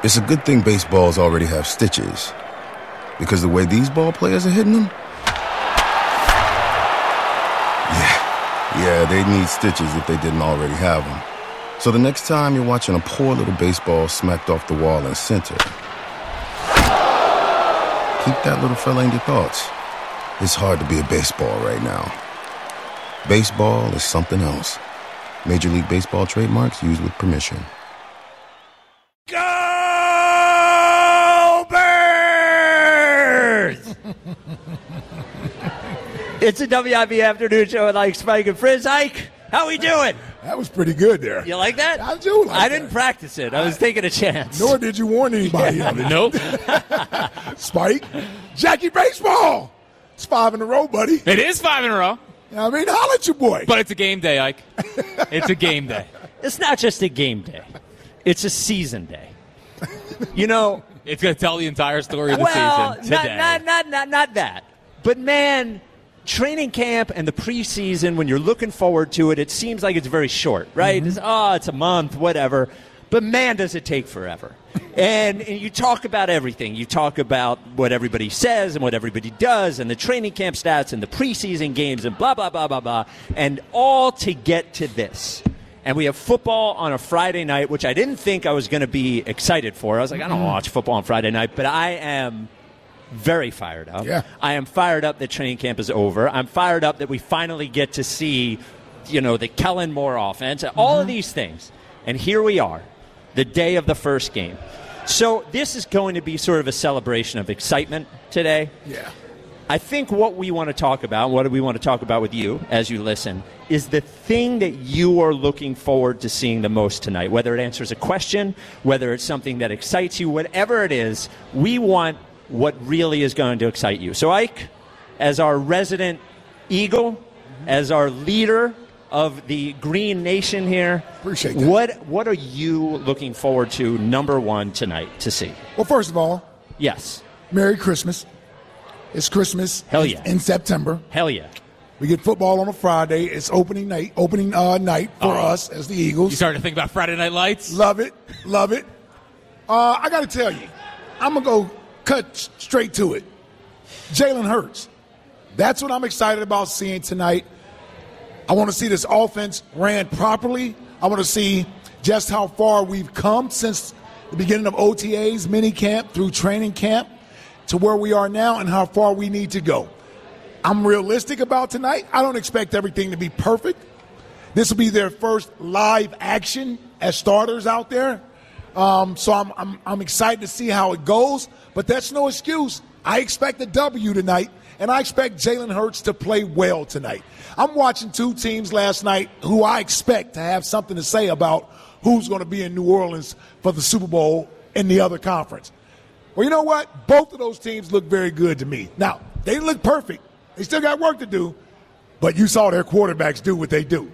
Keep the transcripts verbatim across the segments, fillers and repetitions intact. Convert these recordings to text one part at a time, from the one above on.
It's a good thing baseballs already have stitches, because the way these ball players are hitting them, yeah, yeah, they need stitches if they didn't already have them. So the next time you're watching a poor little baseball smacked off the wall in center, keep that little fella in your thoughts. It's hard to be a baseball right now. Baseball is something else. Major League Baseball trademarks used with permission. Go Birds! It's a W I B afternoon show with Ike, Spike, and Frizz. Ike, how we doing? That was pretty good there. You like that? I do like I that. didn't practice it. I was I, taking a chance. Nor did you warn anybody of it. Nope. Spike, Jackie Baseball. It's five in a row, buddy. It is five in a row. I mean, holla at your boy. But it's a game day, Ike. It's a game day. It's not just a game day. It's a season day. You know. It's going to tell the entire story of the well, season today. Not, not, not, not, not that. But, man, training camp and the preseason, when you're looking forward to it, it seems like it's very short, right? Mm-hmm. It's, oh, it's a month, whatever. But, man, does it take forever. And, and you talk about everything. You talk about what everybody says and what everybody does and the training camp stats and the preseason games and blah, blah, blah, blah, blah. And all to get to this. And we have football on a Friday night, which I didn't think I was going to be excited for. I was like, I don't watch football on Friday night. But I am very fired up. Yeah. I am fired up that training camp is over. I'm fired up that we finally get to see, you know, the Kellen Moore offense. Mm-hmm. All of these things. And here we are. The day of the first game. So this is going to be sort of a celebration of excitement today. Yeah. I think what we want to talk about, what do we want to talk about with you as you listen, is the thing that you are looking forward to seeing the most tonight. Whether it answers a question, whether it's something that excites you, whatever it is, we want what really is going to excite you. So Ike, as our resident Eagle, mm-hmm. as our leader of the Green Nation here. Appreciate that. What what are you looking forward to, number one, tonight to see? Well, first of all, yes. Merry Christmas. It's Christmas. Hell yeah. In September. Hell yeah. We get football on a Friday. It's opening night, opening uh, night for oh. us as the Eagles. You starting to think about Friday Night Lights? Love it. Love it. Uh, I got to tell you, I'm going to go cut straight to it. Jalen Hurts. That's what I'm excited about seeing tonight. I want to see this offense ran properly. I want to see just how far we've come since the beginning of O T As, mini camp, through training camp, to where we are now and how far we need to go. I'm realistic about tonight. I don't expect everything to be perfect. This will be their first live action as starters out there. Um, so I'm, I'm, I'm excited to see how it goes, but that's no excuse. I expect a W tonight, and I expect Jalen Hurts to play well tonight. I'm watching two teams last night who I expect to have something to say about who's going to be in New Orleans for the Super Bowl in the other conference. Well, you know what? Both of those teams look very good to me. Now, they didn't look perfect. They still got work to do, but you saw their quarterbacks do what they do.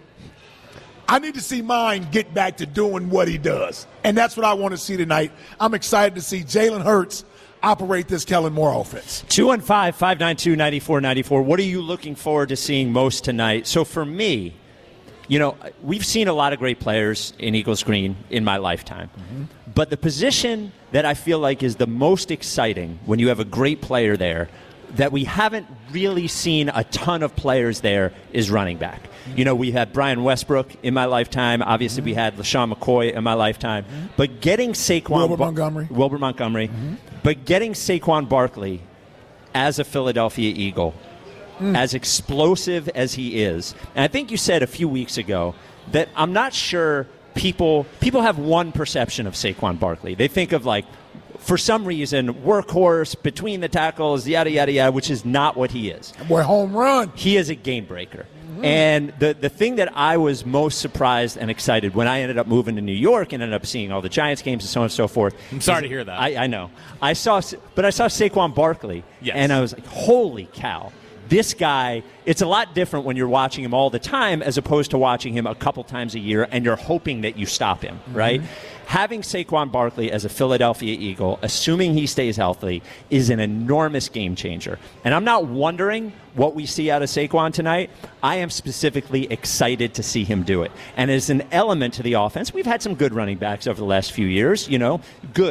I need to see mine get back to doing what he does, and that's what I want to see tonight. I'm excited to see Jalen Hurts operate this Kellen Moore offense. two one five, five nine two, nine four nine four. What are you looking forward to seeing most tonight? So for me, you know, we've seen a lot of great players in Eagles Green in my lifetime. Mm-hmm. But the position that I feel like is the most exciting when you have a great player there that we haven't really seen a ton of players there is running back. Mm-hmm. You know, we had Brian Westbrook in my lifetime. Obviously, mm-hmm. we had LaShawn McCoy in my lifetime. Mm-hmm. But getting Saquon... Wilbert ba- Montgomery. Wilbert Montgomery. Mm-hmm. But getting Saquon Barkley as a Philadelphia Eagle, mm. as explosive as he is, and I think you said a few weeks ago that I'm not sure people people have one perception of Saquon Barkley. They think of, like, for some reason, workhorse, between the tackles, yada, yada, yada, which is not what he is. Boy, home run. He is a game breaker. Mm-hmm. And the, the thing that I was most surprised and excited when I ended up moving to New York and ended up seeing all the Giants games and so on and so forth. I'm sorry to hear that. I, I know. I saw, but I saw Saquon Barkley, yes. and I was like, holy cow. This guy, it's a lot different when you're watching him all the time as opposed to watching him a couple times a year and you're hoping that you stop him, mm-hmm. right? Having Saquon Barkley as a Philadelphia Eagle, assuming he stays healthy, is an enormous game changer. And I'm not wondering what we see out of Saquon tonight. I am specifically excited to see him do it. And as an element to the offense, we've had some good running backs over the last few years, you know, good.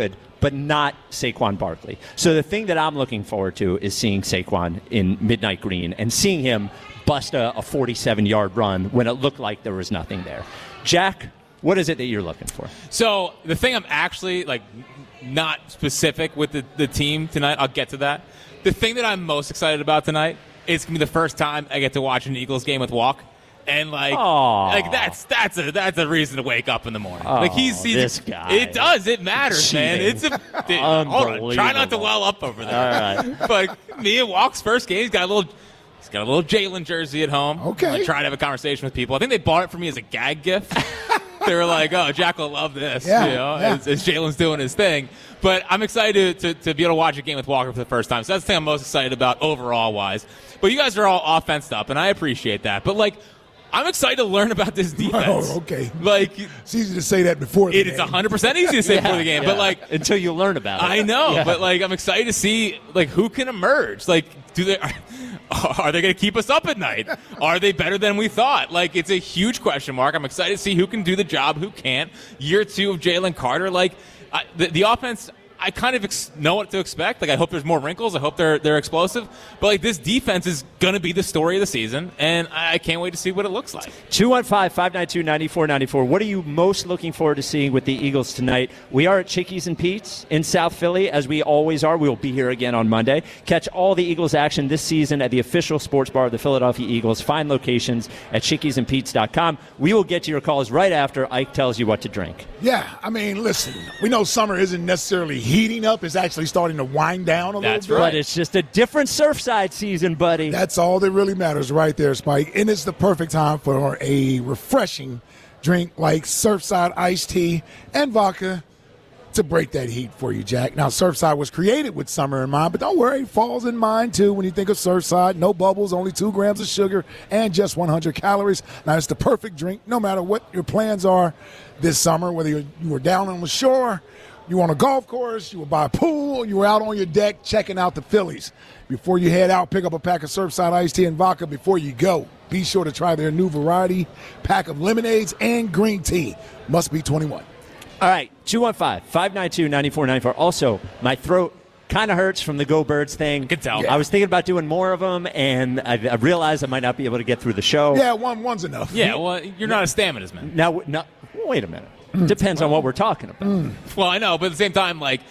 but not Saquon Barkley. So the thing that I'm looking forward to is seeing Saquon in Midnight Green and seeing him bust a forty-seven-yard run when it looked like there was nothing there. Jack, what is it that you're looking for? So the thing I'm actually, like, not specific with the, the team tonight, I'll get to that. The thing that I'm most excited about tonight is going to be the first time I get to watch an Eagles game with Walk. And, like, Aww. like that's that's a that's a reason to wake up in the morning. Oh, like he's, he's this guy. It does. It matters, Cheating. man. It's a it, hold on. Try not to well up over there. All right. But me and Walk's first game, he's got a little he's got a little Jalen jersey at home. Okay. I'm trying to have a conversation with people. I think they bought it for me as a gag gift. They were like, "Oh, Jack will love this," Yeah, you know, yeah. as, as Jalen's doing his thing. But I'm excited to, to, to be able to watch a game with Walker for the first time. So that's the thing I'm most excited about overall wise. But you guys are all offensed up, and I appreciate that. But like, I'm excited to learn about this defense. Oh, okay. Like, It's ezy to say that before the it, game. it's one hundred percent easy to say before the game. Yeah. But like, until you learn about it. I know, Yeah. but like, I'm excited to see like who can emerge. Like, do they are, are they going to keep us up at night? Are they better than we thought? Like, it's a huge question mark. I'm excited to see who can do the job, who can't. Year two of Jalen Carter, like I, the, the offense. I kind of ex- know what to expect. Like, I hope there's more wrinkles. I hope they're they're explosive. But like, this defense is going to be the story of the season, and I can't wait to see what it looks like. two one five, five nine two, nine four nine four. What are you most looking forward to seeing with the Eagles tonight? We are at Chickies and Pete's in South Philly, as we always are. We will be here again on Monday. Catch all the Eagles action this season at the official sports bar of the Philadelphia Eagles. Find locations at chickies and pete's dot com. We will get to your calls right after Ike tells you what to drink. Yeah, I mean, listen, we know summer isn't necessarily heating up. It's actually starting to wind down a That's little bit. right. But it's just a different Surfside season, buddy. That's all that really matters right there, Spike. And it's the perfect time for a refreshing drink like Surfside iced tea and vodka to break that heat for you, Jack. Now, Surfside was created with summer in mind, but don't worry, fall's in mind, too, when you think of Surfside. No bubbles, only two grams of sugar, and just one hundred calories. Now, it's the perfect drink no matter what your plans are this summer, whether you're, you were down on the shore, you on a golf course, you were by a pool, you were out on your deck checking out the Phillies. Before you head out, pick up a pack of Surfside iced tea and vodka before you go. Be sure to try their new variety pack of lemonades and green tea. Must be twenty-one. All right, two one five, five nine two, nine four nine four. Also, my throat kind of hurts from the Go Birds thing. Can tell. I was thinking about doing more of them, and I, I realized I might not be able to get through the show. Yeah, one one's enough. Yeah, well, you're not a stamina man. Now, now wait a minute. Depends on what we're talking about. Well, I know, but at the same time, like,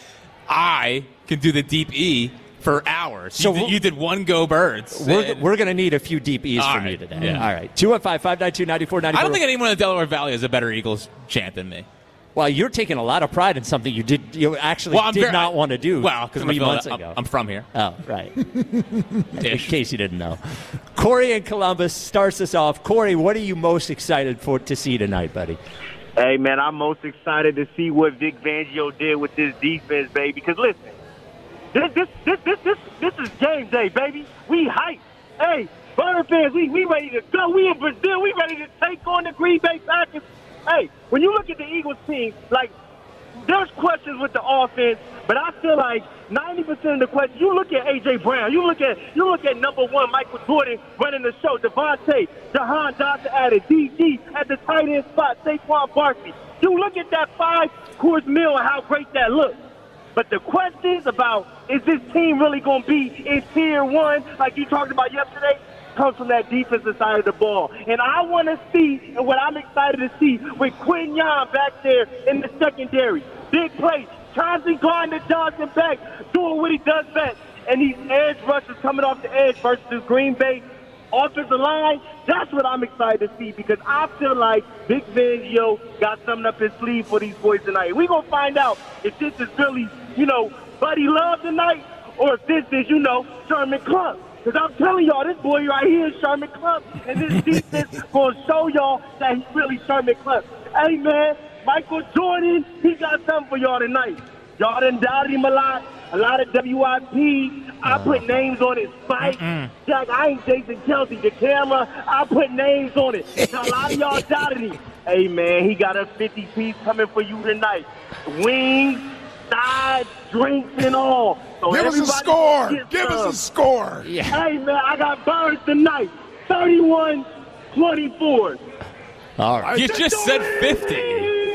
I can do the deep E for hours. So you, did, we'll- you did one Go Birds. We're, And we're going to need a few deep E's All from you right. today. Yeah. All right, two one five, five nine two, nine four nine four. I don't think anyone in the Delaware Valley has a better Eagles chant than me. Well, you're taking a lot of pride in something you did you actually Well, I'm did very- not want to do Well, because three months I'm, ago. I'm from here. Oh, right. In Ish. case you didn't know. Corey in Columbus starts us off. Corey, what are you most excited for to see tonight, buddy? Hey, man, I'm most excited to see what Vic Fangio did with this defense, baby. Because, listen, this this, this this this this is game day, baby. We hype. Hey, Bird fans, we, we ready to go. We in Brazil. We ready to take on the Green Bay Packers. Hey, when you look at the Eagles team, like, there's questions with the offense, but I feel like ninety percent of the questions, you look at A J. Brown, you look at you look at number one, Michael Jordan running the show, Devontae, Jahan Dotson added, D G at the tight end spot, Saquon Barkley. You look at that five-course meal and how great that looks. But the questions about, is this team really going to be in tier one, like you talked about yesterday, comes from that defensive side of the ball. And I want to see, and what I'm excited to see, with Quinn Yon back there in the secondary. Big plays. Chauncey Gardner-Johnson back, doing what he does best. And these edge rushers coming off the edge versus this Green Bay offensive line. That's what I'm excited to see, because I feel like Vic Fangio got something up his sleeve for these boys tonight. We're going to find out if this is really, you know, Buddy Love tonight, or if this is, you know, Sherman Club. Because I'm telling y'all, this boy right here is Sherman Club, and this defense going to show y'all that he's really Sherman Club. Hey, man, Michael Jordan, he got something for y'all tonight. Y'all done doubted him a lot, a lot of W I P. I put names on his Spike. Jack, I ain't Jason Kelsey, the camera. I put names on it. Now, a lot of y'all doubted him. Hey, man, he got a fifty-piece coming for you tonight. Wings, sides, drinks, and all. So Give us a everybody score. get Give us some. a score. Hey, man, I got Birds tonight. thirty-one twenty-four. All right. You just said fifty.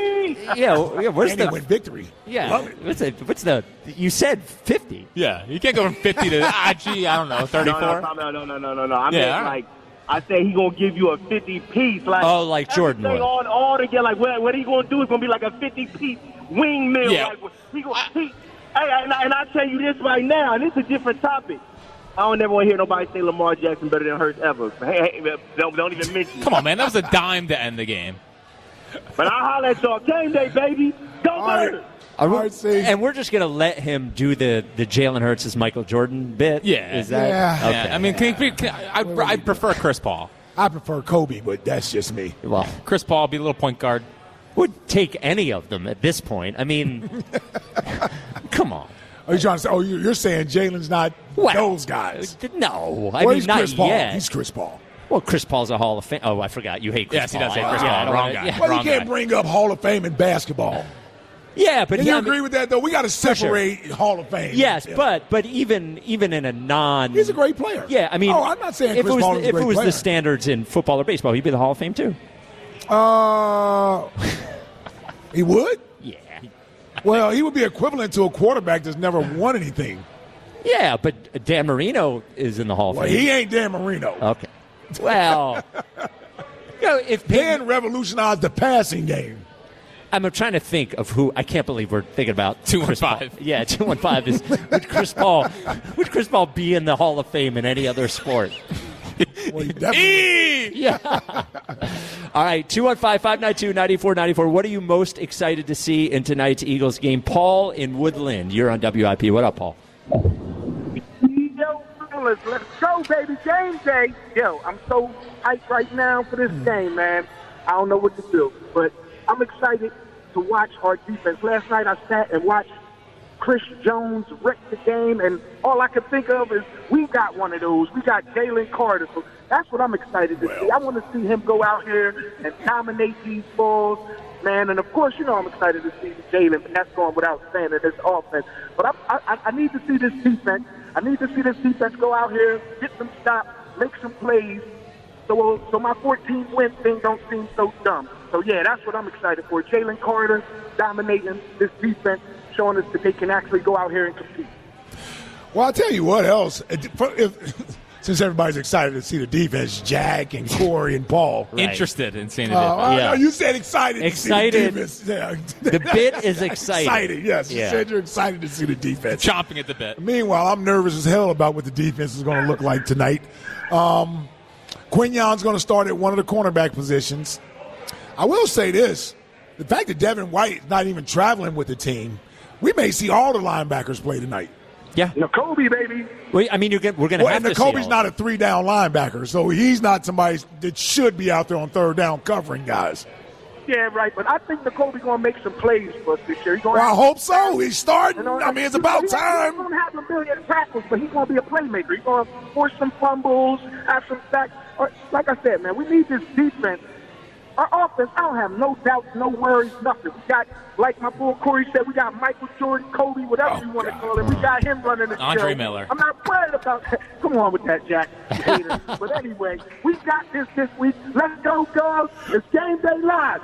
yeah, yeah, where's and the they win victory. Yeah, Love it. what's the what's the? You said fifty. Yeah, you can't go from fifty to ah, gee, I don't know, thirty-four. No, no, no, no, no, no, no. I mean, Yeah. like, I say he gonna give you a fifty piece. Like, Oh, like Jordan everything would. on all together. Like, what, what he gonna do is gonna be like a fifty piece wingmill. Yeah. Like, he gonna, he, hey, and, I, and I tell you this right now, and it's a different topic. I don't never want to hear nobody say Lamar Jackson better than Hurts ever. Hey, hey, don't, don't even mention it. Come on, man, that was a dime to end the game. But I'll holler at y'all. Game day, baby. Go All right. Birds. Are we- All right, see. and we're just gonna let him do the the Jalen Hurts as Michael Jordan bit. Yeah. is that? Yeah. Okay. Yeah, I mean, can, can, can, I, I, I prefer Chris Paul. I prefer Kobe, but that's just me. Well, Chris Paul, be a little point guard. would take any of them at this point. I mean, come on. Are you trying to say, oh, you- you're saying Jalen's not Well, those guys? No, I Well, mean he's not Chris Paul. yet. He's Chris Paul. Well, Chris Paul's a Hall of Fame. Oh, I forgot. You hate Chris Yes, he Paul. does hate I- Chris yeah, Paul. I don't Wrong wanna- guy. Yeah, Well, Wrong you can't guy. bring up Hall of Fame in basketball. yeah but Can yeah, you I mean- agree with that, though? We got to sure. separate Hall of Fame. Yes, Yeah. but but even even in a non, He's a great player. Yeah, I mean, Oh, I'm not saying if Chris it was Paul the, is a if great it was player. the standards in football or baseball, he'd be the Hall of Fame too. Uh, he would? Yeah, Well, he would be equivalent to a quarterback that's never won anything. yeah, but Dan Marino is in the Hall of Well, Fame. he ain't Dan Marino. Okay, well, you know, if Peyton, Dan revolutionized the passing game. I'm trying to think of who. I can't believe we're thinking about two one Chris Paul. five. Yeah, two one five is would Chris Paul would Chris Paul be in the Hall of Fame in any other sport? Well, he definitely E! Yeah. All right, two one five, five nine two, nine four nine four. What are you most excited to see in tonight's Eagles game? Paul in Woodland, you're on W I P. What up, Paul? Yo, fellas, let's go, baby. Game day. Yo, I'm so hyped right now for this game, man. I don't know what to do, but I'm excited to watch our defense. Last night I sat and watched Chris Jones wreck the game, and all I could think of is we got one of those. We got Jalen Carter. So that's what I'm excited to see. I want to see him go out here and dominate these balls, man. And, of course, you know I'm excited to see Jalen, but that's going without saying in this offense. But I, I, I need to see this defense. I need to see this defense go out here, get some stops, make some plays, so so my fourteen win thing don't seem so dumb. So, yeah, that's what I'm excited for. Jalen Carter dominating this defense, showing us that they can actually go out here and compete. Well, I'll tell you what else. If, since everybody's excited to see the defense, Jack and Corey and Paul. Right. Interested in seeing the Uh, defense. I Yeah. know you said excited. Excited. To see the defense. Yeah. The bit is exciting. Excited, yes. You Yeah. said you're excited to see the defense. Chomping at the bit. Meanwhile, I'm nervous as hell about what the defense is going to look like tonight. Um, Quignon's going to start at one of the cornerback positions. I will say this. The fact that Devin White is not even traveling with the team, we may see all the linebackers play tonight. Yeah. Nakobe, baby. Well, I mean, you're gonna, we're going to Well, have and to see Nakobe's all- not a three-down linebacker, so he's not somebody that should be out there on third down covering guys. Yeah, right. But I think Nakobe going to make some plays for us this year. He's gonna Well, I have- hope so. He's starting. You know, I mean, it's about He's time. going to have a million tackles, but he's going to be a playmaker. He's going to force some fumbles, have some sacks. Or, like I said, man, we need this defense. Our offense, I don't have no doubts, no worries, nothing. We got, like my boy Corey said, we got Michael Jordan, Kobe, whatever Oh, you want to God. call him. We got him running the Andre show. Miller. I'm not worried about that. Come on with that, Jack. You hater. But anyway, we got this this week. Let's go, girls. It's Game Day Live.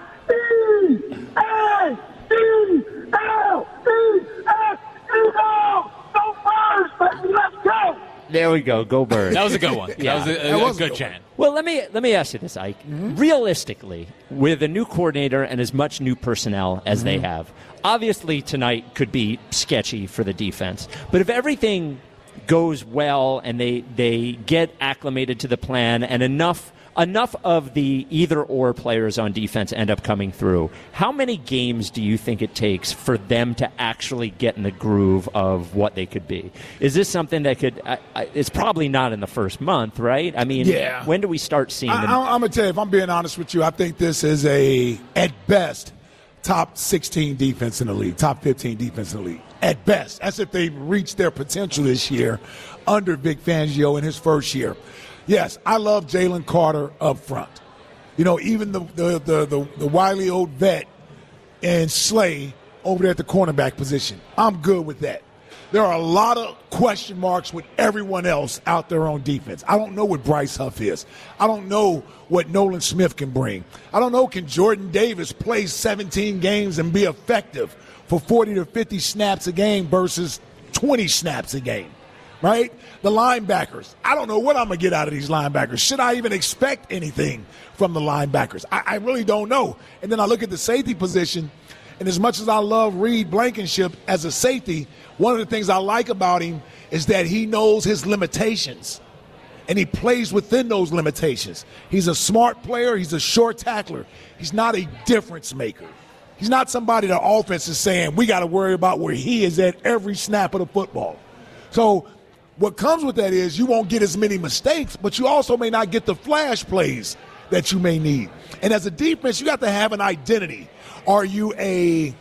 E A C L E S Eagles! Go Birds, baby. Let's go! There we go. Go Birds. That was a good one. Yeah. That was a, a, That a was a good good chant. Well, let me let me ask you this, Ike. Realistically, with a new coordinator and as much new personnel as they have, obviously tonight could be sketchy for the defense. But if everything goes well and they they get acclimated to the plan and enough enough of the either-or players on defense end up coming through, how many games do you think it takes for them to actually get in the groove of what they could be? Is this something that could I, I, it's probably not in the first month, right? I mean, Yeah. when do we start seeing I, them? I, I'm going to tell you, if I'm being honest with you, I think this is a, at best, top sixteen defense in the league, top fifteen defense in the league. At best. That's if they've reached their potential this year under Vic Fangio in his first year. Yes, I love Jalen Carter up front. You know, even the the the, the, the wily old vet and Slay over there at the cornerback position. I'm good with that. there are a lot of question marks with everyone else out there on defense. I don't know what Bryce Huff is. I don't know what Nolan Smith can bring. I don't know, can Jordan Davis play seventeen games and be effective for forty to fifty snaps a game versus twenty snaps a game, right? The linebackers, I don't know what I'm going to get out of these linebackers. Should I even expect anything from the linebackers? I, I really don't know. And then I look at the safety position, and as much as I love Reed Blankenship as a safety, one of the things I like about him is that he knows his limitations, and he plays within those limitations. He's a smart player. He's a short tackler. He's not a difference maker. He's not somebody the offense is saying, we got to worry about where he is at every snap of the football. So what comes with that is you won't get as many mistakes, but you also may not get the flash plays that you may need. And as a defense, you got to have an identity. Are you a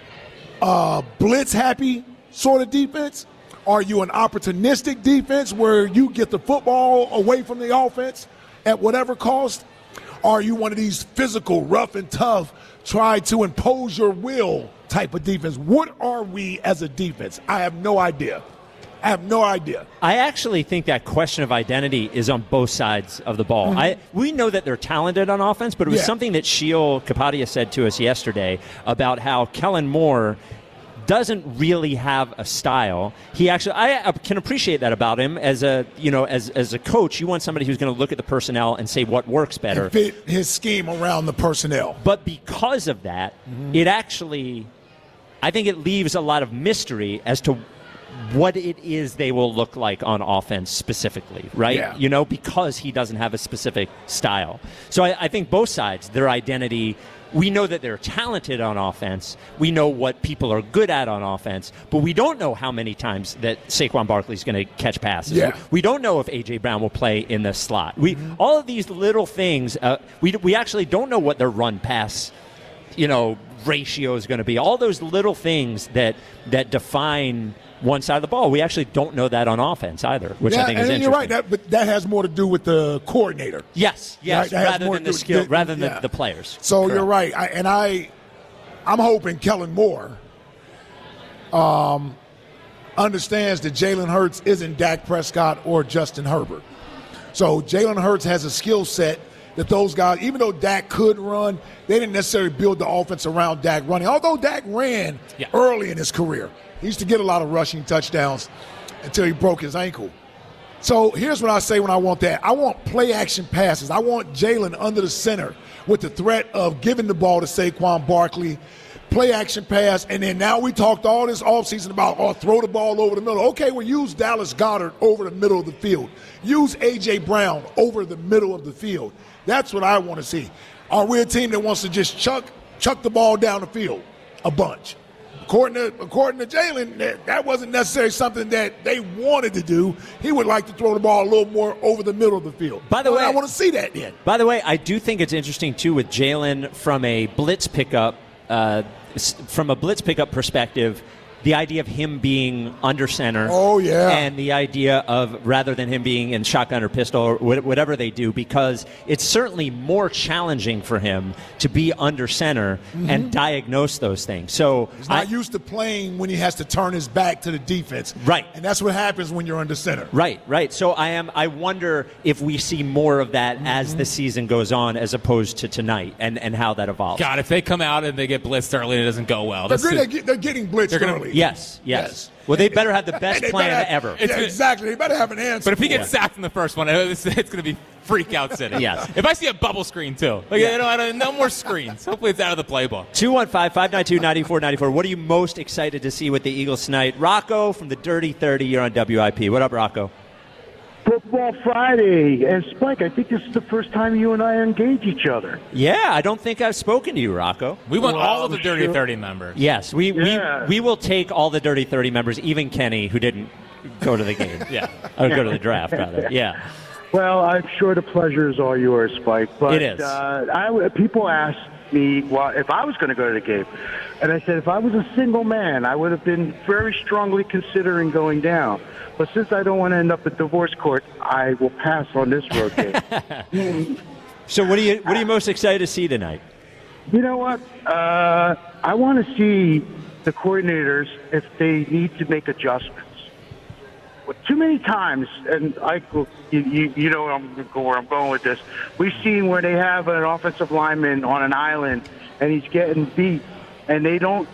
uh, blitz-happy sort of defense? Are you an opportunistic defense where you get the football away from the offense at whatever cost? Are you one of these physical, rough and tough, try to impose your will type of defense? What are we as a defense? I have no idea. I have no idea. I actually think that question of identity is on both sides of the ball. Mm-hmm. I we know that they're talented on offense, but it was yeah. something that Sheil Kapadia said to us yesterday about how Kellen Moore doesn't really have a style. He actually, I can appreciate that about him as a, you know, as as a coach. You want somebody who's going to look at the personnel and say what works better, and fit his scheme around the personnel. But because of that, mm-hmm. it actually, I think it leaves a lot of mystery as to what it is they will look like on offense specifically, right? Yeah. You know, because he doesn't have a specific style. So I, I think both sides, their identity. We know that they're talented on offense. We know what people are good at on offense, but we don't know how many times that Saquon Barkley is going to catch passes. Yeah. We don't know if A J. Brown will play in the slot. We mm-hmm. all of these little things. Uh, we we actually don't know what their run pass, you know, ratio is going to be. All those little things that that define one side of the ball. We actually don't know that on offense either, which yeah, I think is and interesting. You're right, that, but that has more to do with the coordinator. Yes, yes, right? rather than the skill, the, rather than yeah. the, the players. So Correct. You're right, I, and I, I'm hoping Kellen Moore um, understands that Jalen Hurts isn't Dak Prescott or Justin Herbert. So Jalen Hurts has a skill set that those guys, even though Dak could run, they didn't necessarily build the offense around Dak running. Although Dak ran yeah. early in his career. He used to get a lot of rushing touchdowns until he broke his ankle. So here's what I say when I want that. I want play-action passes. I want Jalen under the center with the threat of giving the ball to Saquon Barkley, play-action pass, and then now we talked all this offseason about, oh, throw the ball over the middle. Okay, well, use Dallas Goedert over the middle of the field. Use A J. Brown over the middle of the field. That's what I want to see. Are we a team that wants to just chuck, chuck the ball down the field a bunch? According to, according to Jalen, that, that wasn't necessarily something that they wanted to do. He would like to throw the ball a little more over the middle of the field. By the well, way, I want to see that then. By the way, I do think it's interesting, too, with Jalen from a blitz pickup, uh, from a blitz pickup perspective, the idea of him being under center. Oh, yeah. And the idea of rather than him being in shotgun or pistol or whatever they do, because it's certainly more challenging for him to be under center mm-hmm. and diagnose those things. So he's not I, used to playing when he has to turn his back to the defense. Right. And that's what happens when you're under center. Right, right. So I am. I wonder if we see more of that mm-hmm. as the season goes on as opposed to tonight and, and how that evolves. God, if they come out and they get blitzed early and it doesn't go well. They're, they're, get, they're getting blitzed they're gonna, early. Yes, yes, yes. Well, they better have the best plan have, ever. Yeah, exactly. They better have an answer. But if he gets sacked in the first one, it's, it's going to be freak out city. Yes. If I see a bubble screen, too. Like, yeah. you know, I don't, no more screens. Hopefully it's out of the playbook. two one five, five nine two, nine four nine four. What are you most excited to see with the Eagles tonight? Rocco from the Dirty thirty, you're on W I P. What up, Rocco? Football Friday. And Spike, I think this is the first time you and I engage each other. Yeah, I don't think I've spoken to you, Rocco. We want well, all of the Dirty sure. thirty members. Yes, we, yeah. we we will take all the Dirty thirty members, even Kenny, who didn't go to the game. yeah. Or go to the draft, rather. Yeah. Well, I'm sure the pleasure is all yours, Spike. But, it is. Uh, I, people ask me well, if I was going to go to the game. And I said if I was a single man, I would have been very strongly considering going down. But since I don't want to end up at divorce court, I will pass on this road game. So what are you what are you most excited to see tonight? You know what? Uh, I want to see the coordinators if they need to make adjustments. But too many times, and I, you, you, you know where I'm, where I'm going with this, we've seen where they have an offensive lineman on an island and he's getting beat, and they don't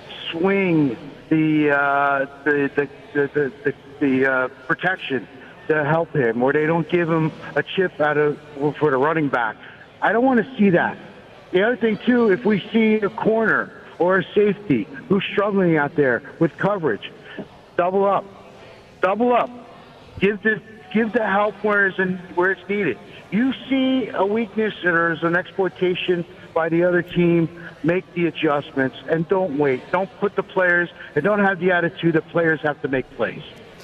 swing the uh, the the the, the, the, the uh, protection to help him, or they don't give him a chip out of for the running back. I don't want to see that. The other thing too, if we see a corner or a safety who's struggling out there with coverage, double up, double up, give the give the help where it's in, where it's needed. You see a weakness or there's an exploitation by the other team, make the adjustments and don't wait. Don't put the players and don't have the attitude that players have to make plays.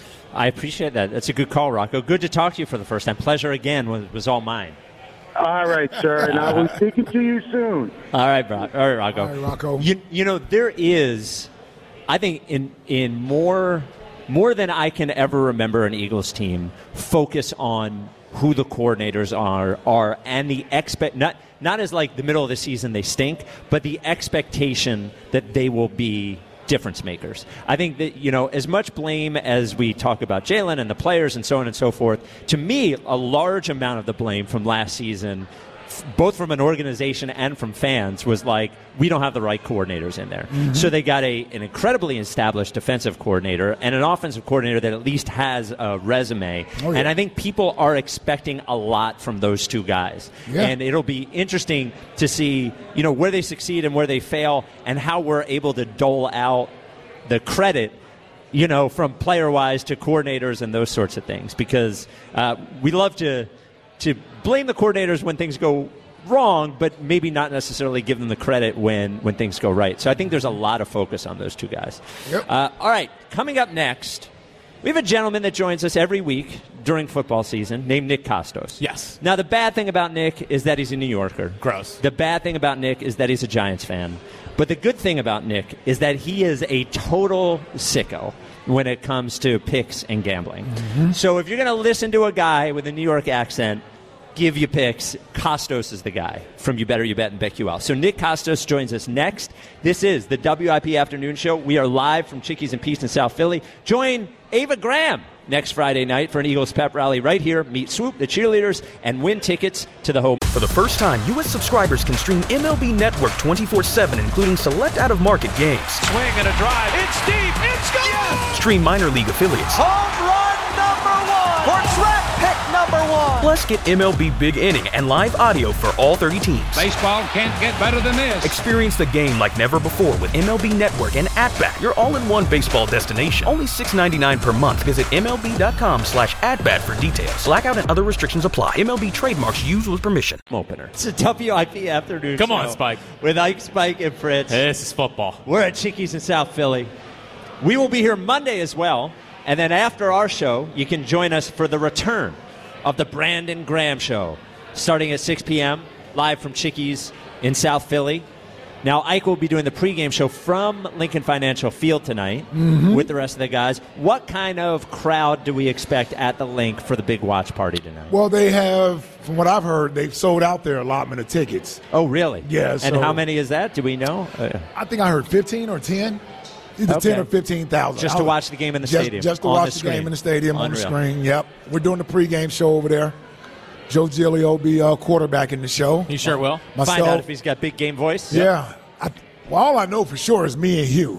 I appreciate that. That's a good call, Rocco. Good to talk to you for the first time. Pleasure again was, was all mine. All right, sir, and I will be speaking to you soon. All right, bro. All right, Rocco. All right, Rocco. You, you know, there is, I think, in in more more than I can ever remember an Eagles team, focus on who the coordinators are, are and the expect not not as like the middle of the season they stink, but the expectation that they will be difference makers. I think that, you know, as much blame as we talk about Jalen and the players and so on and so forth, to me, a large amount of the blame from last season, f- both from an organization and from fans, was like, we don't have the right coordinators in there. Mm-hmm. So they got a an incredibly established defensive coordinator and an offensive coordinator that at least has a resume. Oh, yeah. And I think people are expecting a lot from those two guys. Yeah. And it'll be interesting to see, you know, where they succeed and where they fail and how we're able to dole out the credit, you know, from player-wise to coordinators and those sorts of things. Because uh, we love to to blame the coordinators when things go wrong, but maybe not necessarily give them the credit when, when things go right. So I think there's a lot of focus on those two guys. Yep. Uh, all right, coming up next, we have a gentleman that joins us every week during football season named Nick Kostos. Yes. Now, the bad thing about Nick is that he's a New Yorker. Gross. The bad thing about Nick is that he's a Giants fan. But the good thing about Nick is that he is a total sicko when it comes to picks and gambling. Mm-hmm. So if you're going to listen to a guy with a New York accent give you picks, Kostos is the guy from You Better You Bet and BetQL. So Nick Kostos joins us next. This is the W I P Afternoon Show. We are live from Chickies and Peace in South Philly. Join Ava Graham next Friday night for an Eagles pep rally right here. Meet Swoop, the cheerleaders, and win tickets to the home. For the first time, U S subscribers can stream M L B Network twenty-four seven, including select out-of-market games. Swing and a drive. It's deep. It's gone. Yes! Stream minor league affiliates. Home run number one. For draft pick number one. Plus, get M L B Big Inning and live audio for all thirty teams. Baseball can't get better than this. Experience the game like never before with M L B Network and At-Bat, your all-in-one baseball destination. Only six dollars and ninety-nine cents per month. Visit M L B dot com slash at-bat for details. Blackout and other restrictions apply. M L B trademarks used with permission. Opener. It's a W I P Afternoon Come Show on, Spike. With Ike, Spike, and Fritz. Hey, this is football. We're at Chickies in South Philly. We will be here Monday as well. And then after our show, you can join us for the return of the Brandon Graham Show, starting at six p.m., live from Chickies in South Philly. Now, Ike will be doing the pregame show from Lincoln Financial Field tonight mm-hmm. with the rest of the guys. What kind of crowd do we expect at the Link for the big watch party tonight? Well, they have, from what I've heard, they've sold out their allotment of tickets. Oh, really? Yeah. And so how many is that? Do we know? Uh, I think I heard fifteen or ten. Either okay. ten or fifteen thousand. Just to watch the game in the just, stadium. Just to on watch the, the game in the stadium Unreal. on the screen. Yep. We're doing the pregame show over there. Joe Giglio will be uh, quarterbacking the show. He sure will. Myself, Find out if he's got big game voice. Yeah. I, well, all I know for sure is me and Hugh.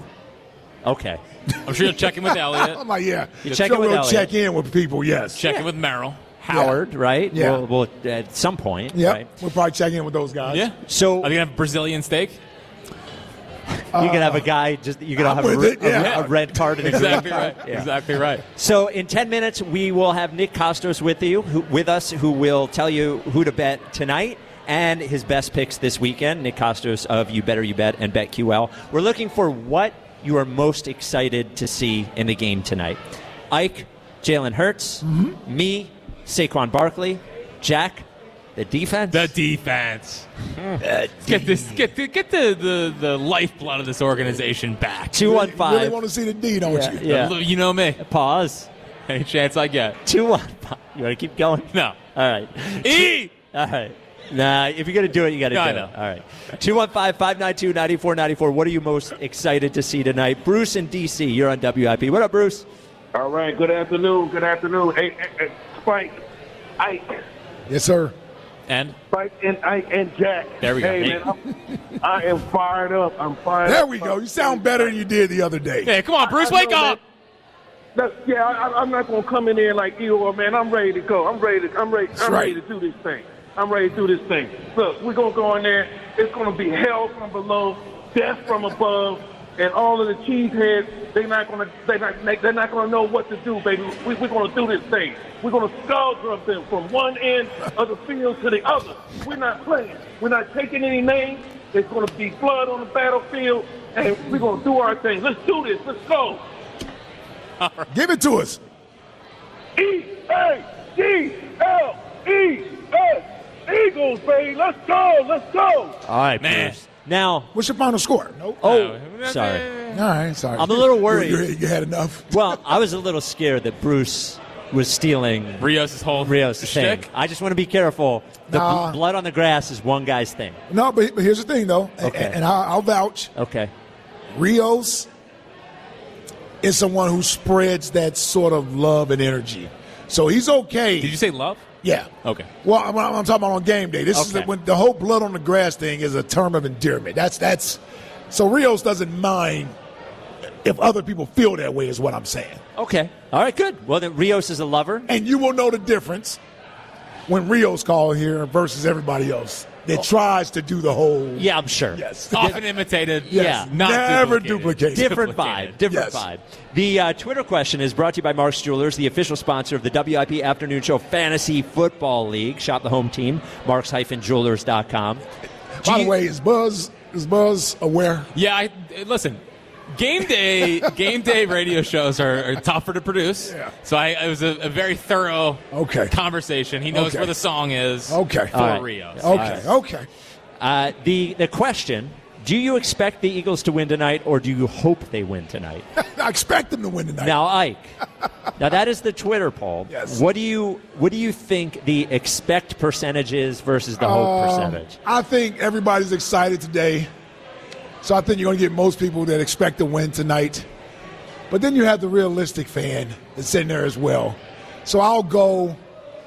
Okay. I'm sure you'll check in with Elliot. I'm like, yeah. You sure check in with we'll Elliot. check in with people, yes. Check in with Merrill. Howard, yeah. right? Yeah. We'll, we'll, at some point. Yep. Right? We'll probably check in with those guys. Yeah. So are they gonna have Brazilian steak? You can have a guy just you can I'm have a, with it, a- yeah. a red card and a Exactly green card. right. Yeah. Exactly right. So in ten minutes we will have Nick Kostos with you, who, with us, who will tell you who to bet tonight and his best picks this weekend. Nick Kostos of You Better You Bet and BetQL. We're looking for what you are most excited to see in the game tonight. Ike, Jalen Hurts, mm-hmm. me, Saquon Barkley, Jack. The defense? The defense. the get this, get the, get the, the, the lifeblood of this organization back. two one five. You really want to see the D, don't yeah, you? Yeah. You know me. Pause. Any chance I get. two one five. You want to keep going? No. All right. E! All right. Nah, if you're going to do it, you got to No, do I it. know. All right. two one five, five nine two, nine four nine four. What are you most excited to see tonight? Bruce in D C, you're on W I P. What up, Bruce? All right, good afternoon. Good afternoon. Hey, hey, hey, Spike, Ike, Yes, sir. And Spike, and Ike, and Jack. There we go. Hey, man, I'm, I am fired up. I'm fired There up. we go. You sound better than you did the other day. hey, come on, Bruce, I wake know, up. man. No, yeah, I, I'm not gonna come in there like Eeyore, man. I'm ready to go. I'm ready. To, I'm ready. I'm right. ready to do this thing. I'm ready to do this thing. Look, we're gonna go in there. It's gonna be hell from below, death from above, and all of the cheeseheads. They're not gonna. They're not. They're not gonna know what to do, baby. We, we're gonna do this thing. We're gonna skull drop them from one end of the field to the other. We're not playing. We're not taking any names. There's gonna be blood on the battlefield, and we're gonna do our thing. Let's do this. Let's go. Give it to us. E A G L E S Eagles, baby. Let's go. Let's go. All right, Man. Bruce. Now, What's your final score? Nope. oh, sorry. All right, sorry. I'm a little worried. You, you, you had enough. Well, I was a little scared that Bruce was stealing Rios' whole Rios' thing. shtick. I just want to be careful. The bl- Nah. blood on the grass is one guy's thing. No, but, but here's the thing, though, and- Okay. and, I, I'll vouch. Okay. Rios is someone who spreads that sort of love and energy. So he's okay. Did you say love? Yeah. Okay. Well, I'm, I'm talking about on game day. This is Okay. the, when the whole blood on the grass thing is a term of endearment. That's that's. So Rios doesn't mind if other people feel that way, is what I'm saying. Okay. All right, good. Well, then Rios is a lover. And you will know the difference when Rios call here versus everybody else that tries to do the whole. Yeah, I'm sure. Yes. Often imitated. Yeah. Not Never duplicated. duplicated. Different Duplicated. vibe. Different Yes. vibe. The uh, Twitter question is brought to you by Mark's Jewelers, the official sponsor of the W I P Afternoon Show Fantasy Football League. Shop the home team, marks jewelers dot com. By the way, is Buzz is Buzz aware? Yeah, I, listen. Game day, game day radio shows are, are tougher to produce. Yeah. So I, it was a, a very thorough Okay. conversation. He knows Okay. where the song is. Okay. For All right. Rios. Okay. Okay. Uh, the the question: do you expect the Eagles to win tonight, or do you hope they win tonight? I expect them to win tonight. Now, Ike. Now that is the Twitter poll. Yes. What do you what do you think the expect percentage is versus the hope Um, percentage? I think everybody's excited today. So I think you're going to get most people that expect to win tonight. But then you have the realistic fan that's in there as well. So I'll go,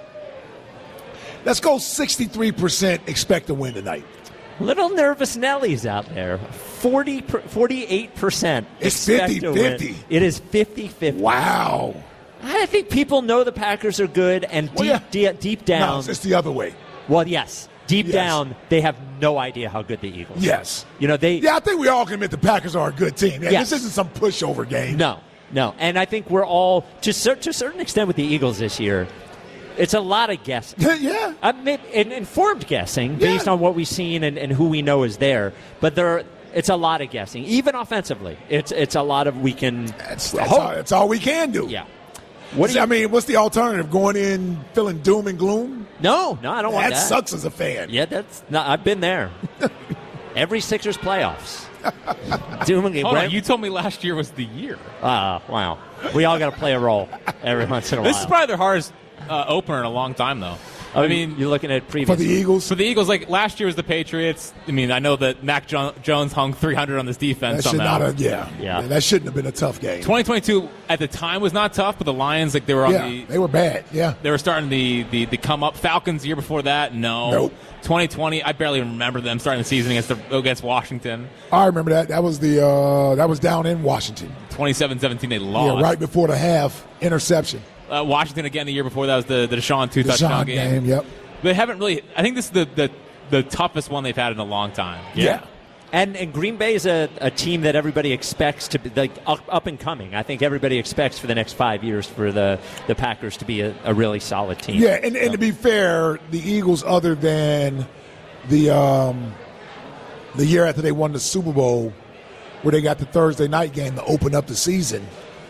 let's go sixty-three percent expect to win tonight. Little nervous Nellies out there. forty, forty-eight percent It's expect to win. fifty-fifty. It is fifty-fifty. Wow. I think people know the Packers are good, and deep, Well, yeah. deep, deep down. No, it's the other way. Well, yes. Deep Yes. down, they have no idea how good the Eagles are. Yes. You know, they. Yeah, I think we all can admit the Packers are a good team. Yeah, Yes. This isn't some pushover game. No, no. And I think we're all, to, cer- to a certain extent with the Eagles this year, it's a lot of guessing. yeah. I mean, in- informed guessing Yeah. based on what we've seen and, and who we know is there. But there, it's a lot of guessing, even offensively. It's it's a lot of we can That's, that's, hope. all, that's all we can do. Yeah. What do you, I mean, what's the alternative? Going in feeling doom and gloom? no, no, I don't want That that. sucks as a fan. Yeah, that's not. I've been there. Every Sixers playoffs. Doom and Hold right? on, you told me last year was the year. Uh, wow. We all got to play a role every once in a This while. is probably their hardest uh, opener in a long time, though. Oh, I mean, you're looking at previous For the Eagles? for the Eagles, like last year was the Patriots. I mean, I know that Mac jo- Jones hung three hundred on this defense That should somehow. not have, yeah. Yeah. That shouldn't have been a tough game. twenty twenty-two at the time was not tough, but the Lions, like they were on yeah, the they were bad. Yeah. they were starting the, the, the come up. Falcons the year before that, no. Nope. twenty twenty, I barely remember them starting the season against the, against Washington. I remember that. That was the uh, that was down in Washington. twenty-seven seventeen, they lost. Yeah, right before the half interception. Uh, Washington again the year before that was the, the Deshaun two The touchdown Sean game. game. Yep. They haven't really. I think this is the, the the toughest one they've had in a long time. Yeah. And, and Green Bay is a, a team that everybody expects to be like up, up and coming. I think everybody expects for the next five years for the, the Packers to be a, a really solid team. Yeah, and, and to be fair, the Eagles, other than the um, the year after they won the Super Bowl, where they got the Thursday night game to open up the season,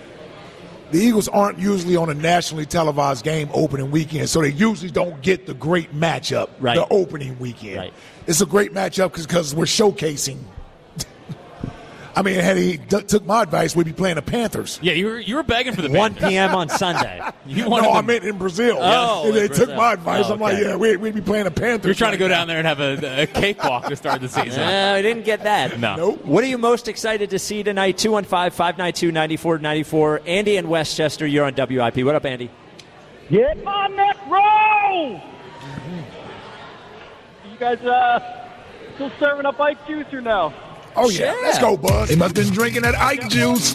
the Eagles aren't usually on a nationally televised game opening weekend, so they usually don't get the great matchup Right. the opening weekend. Right. It's a great matchup because we're showcasing. I mean, had he d- took my advice, we'd be playing the Panthers. Yeah, you were you were begging for the one Panthers. p.m. on Sunday. You no, I meant in Brazil. Oh, if they in took Brazil. my advice, Oh, I'm like, okay. yeah, we'd, we'd be playing the Panthers. You're trying to right go now. down there and have a, a cakewalk to start the season. No, I didn't get that. No. Nope. What are you most excited to see tonight? two one five, five nine two, nine four nine four. Andy in Westchester, you're on W I P. What up, Andy? Get my neck roll! You guys uh, still serving up Ike juice or no? Oh, yeah. Sure. Let's go, Buzz. They must have been drinking that Ike juice.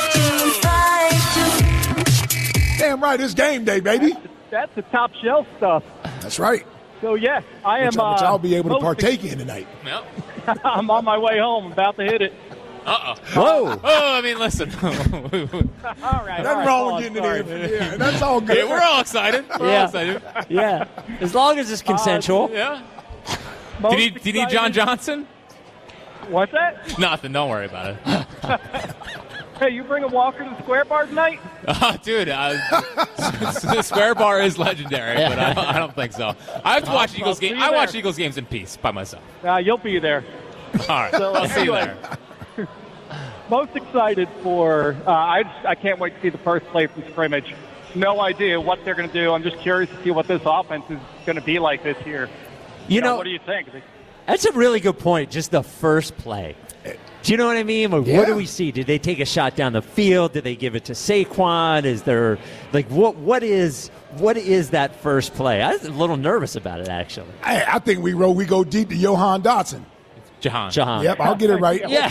Damn right, it's game day, baby. That's the top shelf stuff. That's right. So, yes, I am. Which, I- which uh, I'll be able to most partake in tonight. No. ex- I'm on my way home. I'm about to hit it. Uh-oh. Whoa. Oh, I mean, listen. All right. Nothing all right, wrong oh, with getting sorry. it in. Yeah, that's all good. Yeah, we're all excited. We're Yeah. all excited. Yeah. As long as it's consensual. Yeah. Most Do you, need, do you need John excited- Johnson? What's that? Nothing. Don't worry about it. Hey, you bring a walker to the square bar tonight? Oh, dude, uh, the Square Bar is legendary, but I don't, I don't think so. I have to watch I'll- Eagles I'll see games. you I watch there. Eagles games in peace by myself. Uh, you'll be there. All right, So, I'll see you anyway. there. Most excited for, uh, I, just, I can't wait to see the first play from scrimmage. No idea what they're going to do. I'm just curious to see what this offense is going to be like this year. You know, what do you think? that's a really good point, just the first play. Do you know what I mean? Like, Yeah. What do we see? Did they take a shot down the field? Did they give it to Saquon? Is there, like, what? what is what is that first play? I was a little nervous about it, actually. Hey, I think we roll. We go deep to Johan Dotson. Jahan. Jahan. Yep, I'll get it right. Yeah.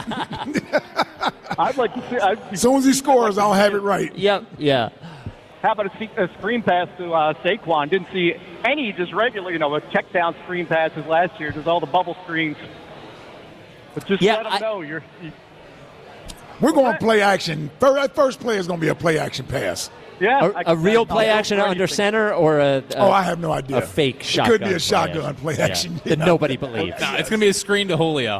I'd like to see. I'd, As soon as he scores, I'll have it right. Yep. Yeah. how about a, se- a screen pass to uh, Saquon? Didn't see any just regular, you know, with check down screen passes last year. Just all the bubble screens. But just Yeah, let them I- know you're. You, We're going play action. Fir- That first play is going to be a play action pass. yeah, A, I a can- real I'll play go action for under anything. center or a, a Oh, I have no idea. a fake It shotgun. could be a play shotgun action. play Yeah. action. you that know. nobody believes. No, it's going to be a screen to Julio.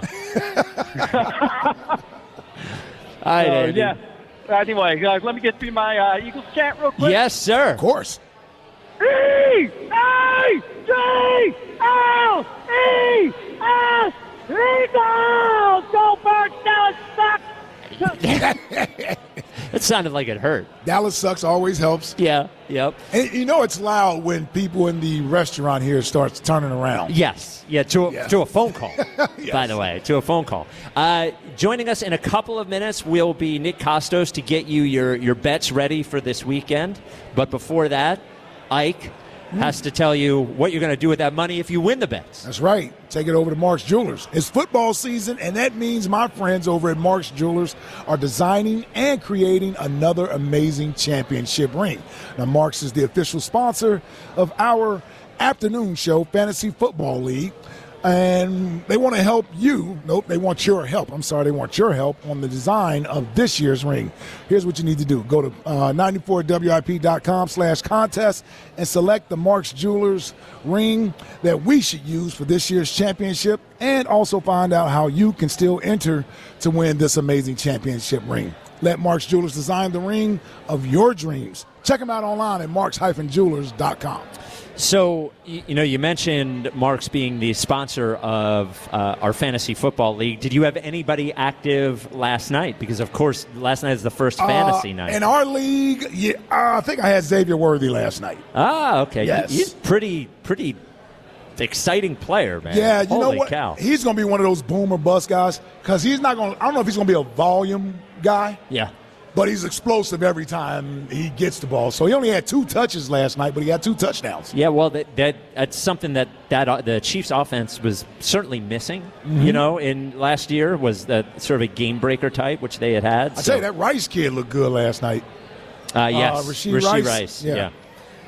All right, So, Andy. yeah. Anyway, guys, let me get through my uh, Eagles chat real quick. Yes, sir. Of course. E A G L E S Eagles! Go Birds! Dallas sucks! It sounded like it hurt. Dallas sucks always helps. Yeah. Yep. And you know it's loud when people in the restaurant here starts turning around. Yes. Yeah, to a, Yeah. to a phone call, Yes. by the way, to a phone call. Uh, joining us in a couple of minutes will be Nick Costos to get you your, your bets ready for this weekend. But before that, Ike has to tell you what you're going to do with that money if you win the bets. That's right. Take it over to Mark's Jewelers. It's football season, and that means my friends over at Mark's Jewelers are designing and creating another amazing championship ring. Now, Mark's is the official sponsor of our afternoon show, Fantasy Football League. And they want to help you. Nope, they want your help. I'm sorry, they want your help on the design of this year's ring. Here's what you need to do. Go to uh, ninety-four W I P dot com slash contest and select the Mark's Jewelers ring that we should use for this year's championship, and also find out how you can still enter to win this amazing championship ring. Let Mark's Jewelers design the ring of your dreams. Check them out online at marks dash jewelers dot com. So, you, you know, you mentioned Mark's being the sponsor of uh, our fantasy football league. Did you have anybody active last night? Because, of course, last night is the first fantasy Uh, night. In our league, yeah, uh, I think I had Xavier Worthy last night. Ah, okay. Yes. He's pretty, pretty exciting player, man. Yeah, you Holy know what? cow. He's going to be one of those boom or bust guys because he's not going to, I don't know if he's going to be a volume guy, Yeah. but he's explosive every time he gets the ball. So he only had two touches last night, but he had two touchdowns. Yeah, well, that, that that's something that, that uh, the Chiefs' offense was certainly missing, Mm-hmm. you know, in last year was that sort of a game-breaker type, which they had had. I so, tell you, that Rice kid looked good last night. uh, yes, uh, Rasheed Rasheed Rice. Rice, Yeah. yeah.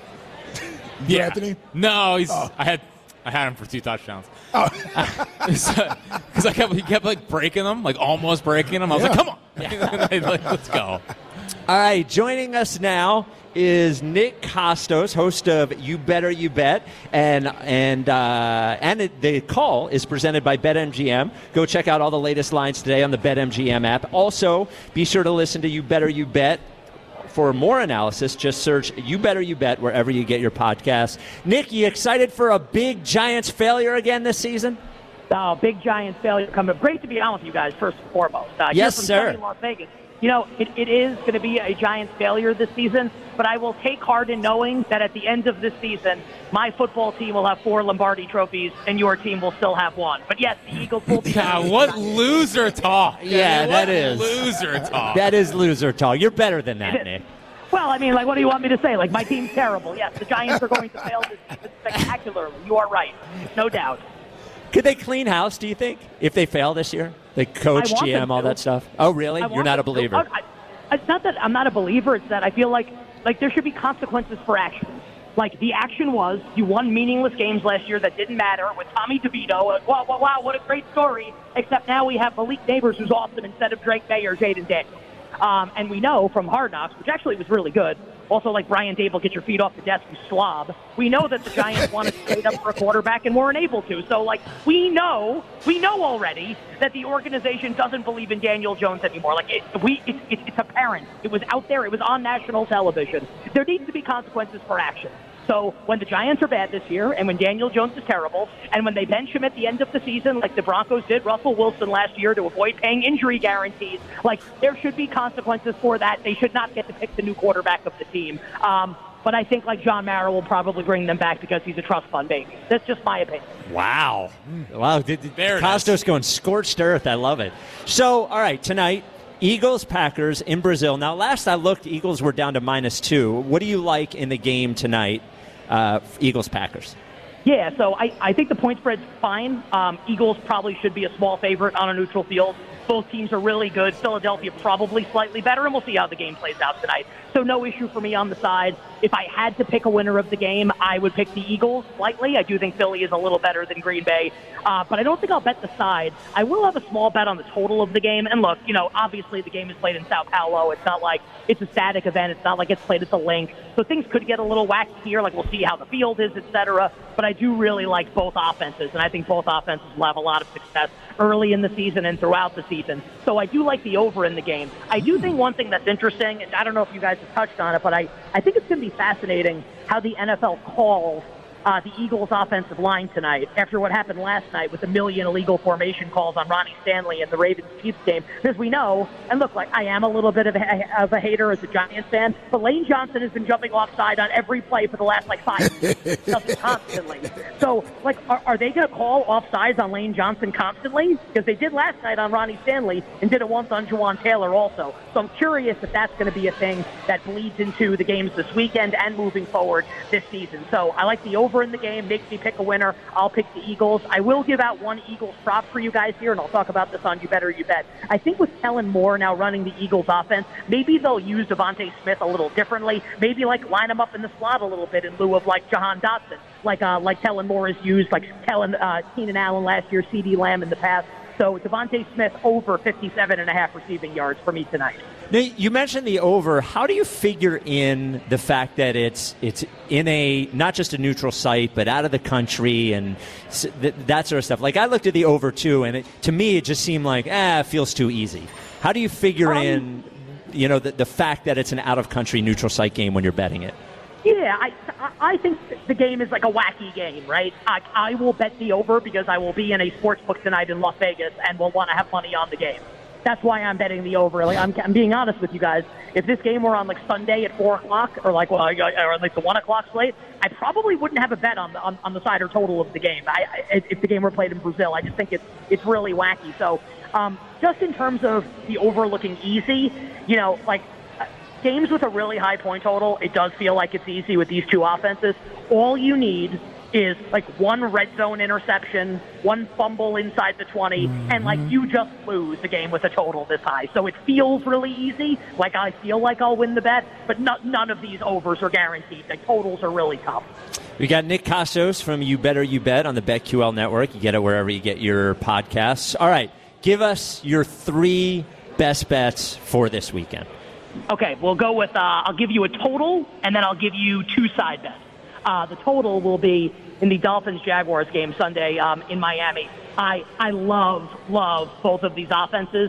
Yeah. Anthony? No, he's. Oh. I had. I had him for two touchdowns. Because I kept, he kept like breaking them, like almost breaking them. I was Yeah. like, "Come on, like, let's go." All right, joining us now is Nick Costos, host of You Better You Bet, and and uh, and it, the call is presented by BetMGM. Go check out all the latest lines today on the BetMGM app. Also, be sure to listen to You Better You Bet. For more analysis, just search You Better You Bet wherever you get your podcasts. Nick, you excited for a big Giants failure again this season? Oh, big Giants failure coming up. Great to be on with you guys, first and foremost. Uh, yes, from sir. sunny Las Vegas. You know, it, it is going to be a Giants failure this season, but I will take heart in knowing that at the end of this season, my football team will have four Lombardi trophies, and your team will still have one. But yes, the Eagles will be. God, what loser talk! Yeah, what that is loser talk. That is loser talk. You're better than that, Nick. Well, I mean, like, what do you want me to say? Like, my team's terrible. Yes, the Giants are going to fail this season spectacularly. You are right, no doubt. Could they clean house, do you think, if they fail this year? The coach, G M, all that stuff? Oh, really? You're not a believer? I, I, it's not that I'm not a believer. It's that I feel like like there should be consequences for actions. Like, the action was you won meaningless games last year that didn't matter with Tommy DeVito. Wow, wow, wow, what a great story. Except now we have Malik Neighbors, who's awesome, instead of Drake May or Jaden Daniels. Um, and we know from Hard Knocks, which actually was really good, also like Brian Dable, get your feet off the desk, you slob. We know that the Giants wanted to trade up for a quarterback and weren't able to. So, like, we know, we know already that the organization doesn't believe in Daniel Jones anymore. Like, it, we, it, it, it's apparent. It was out there. It was on national television. There needs to be consequences for action. So when the Giants are bad this year and when Daniel Jones is terrible and when they bench him at the end of the season like the Broncos did Russell Wilson last year to avoid paying injury guarantees, like, there should be consequences for that. They should not get to pick the new quarterback of the team. Um, but I think, like, John Mara will probably bring them back because he's a trust fund baby. That's just my opinion. Wow. Wow. Costos going scorched earth. I love it. So, all right, tonight, Eagles, Packers in Brazil. Now, last I looked, Eagles were down to minus two. What do you like in the game tonight? Uh, Eagles, Packers. Yeah, so I, I think the point spread's fine. Um, Eagles probably should be a small favorite on a neutral field. Both teams are really good. Philadelphia probably slightly better, and we'll see how the game plays out tonight. So no issue for me on the side. If I had to pick a winner of the game, I would pick the Eagles slightly. I do think Philly is a little better than Green Bay, uh, but I don't think I'll bet the side. I will have a small bet on the total of the game. And look, you know, obviously the game is played in Sao Paulo. It's not like it's a static event. It's not like it's played at the Link. So things could get a little wacky here. Like, we'll see how the field is, et cetera. But I do really like both offenses, and I think both offenses will have a lot of success early in the season and throughout the season. So I do like the over in the game. I do think one thing that's interesting, and I don't know if you guys have touched on it, but I, I think it's going to be fascinating how the N F L calls uh, the Eagles' offensive line tonight after what happened last night with a million illegal formation calls on Ronnie Stanley in the Ravens-Chiefs game. Because we know, and look, like, I am a little bit of a, of a hater as a Giants fan, but Lane Johnson has been jumping offside on every play for the last, like, five years. Constantly. So, like, are, are they going to call offsides on Lane Johnson constantly? Because they did last night on Ronnie Stanley and did it once on Juwan Taylor also. So I'm curious if that's going to be a thing that bleeds into the games this weekend and moving forward this season. So I like the over in the game. Makes me pick a winner. I'll pick the Eagles. I will give out one Eagles prop for you guys here, and I'll talk about this on You Bet or You Bet. I think with Kellen Moore now running the Eagles offense, maybe they'll use Devontae Smith a little differently. Maybe, like, line him up in the slot a little bit in lieu of, like, Jahan Dotson, like uh, like Kellen Moore has used, like Kellen, uh, Keenan Allen last year, C D Lamb in the past. So Devontae Smith over fifty-seven and a half receiving yards for me tonight. Now, you mentioned the over. How do you figure in the fact that it's it's in a not just a neutral site, but out of the country and that sort of stuff? Like, I looked at the over too, and it, to me it just seemed like ah, it feels too easy. How do you figure um, in, you know, the, the fact that it's an out of country neutral site game when you're betting it? Yeah, I I think the game is like a wacky game, right? I, I will bet the over because I will be in a sports book tonight in Las Vegas and will want to have money on the game. That's why I'm betting the over. Like, I'm, I'm being honest with you guys. If this game were on, like, Sunday at four o'clock or like well, or like the one o'clock slate, I probably wouldn't have a bet on the on, on the side or total of the game. I, I, if the game were played in Brazil, I just think it's it's really wacky. So, um, just in terms of the over looking easy, you know, like. Games with a really high point total, it does feel like it's easy with these two offenses. All you need is, like, one red zone interception, one fumble inside the twenty, mm-hmm. and, like, you just lose the game with a total this high. So it feels really easy. Like, I feel like I'll win the bet, but no, none of these overs are guaranteed. The totals are really tough. We got Nick Costos from You Bet or You Bet on the BetQL Network. You get it wherever you get your podcasts. All right, give us your three best bets for this weekend. Okay, we'll go with, uh, I'll give you a total, and then I'll give you two side bets. Uh, the total will be in the Dolphins-Jaguars game Sunday um, in Miami. I, I love, love both of these offenses.